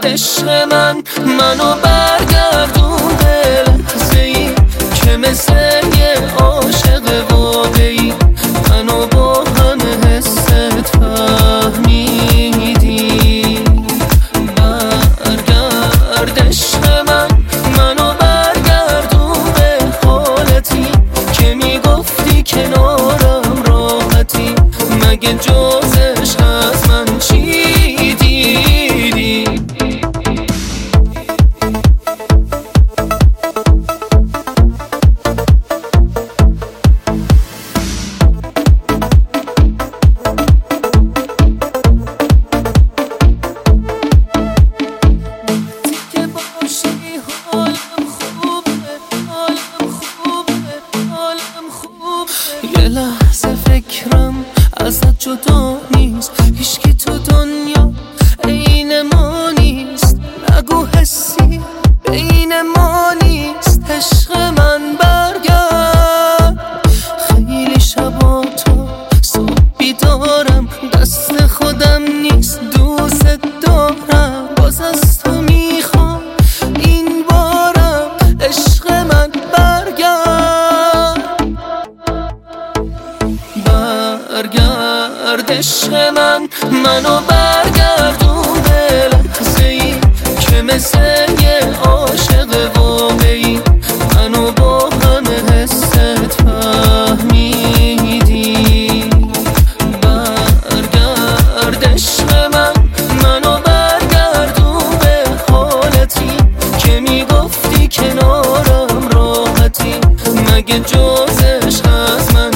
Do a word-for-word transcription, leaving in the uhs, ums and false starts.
عشق من منو برگردون به لحظه‌ای که مثل یه عاشق واقعی منو با همه حست فهمیدی. برگرد عشق من منو برگردون به حالتی که میگفتی کنارم راحتی. مگه جزش از من چی دیدی؟ یه لحظه فکرم ازت جدا نیست، هیچکی تو دنیا عین ما نیست. نگو حسی بین ما نیست. عشق من برگرد. خیلی شبا تو صبح بیدارم، دست خودم نیست دوست دارم. باز از تو میخوام این بارم. عشق من برگرد. برگرد عشق من منو برگردون به لحظه‌ای که مثل یه عاشق واقعی منو با همه حست فهمیدی. برگرد عشق من منو برگردون به حالتی که میگفتی کنارم راحتی. مگه جزش از من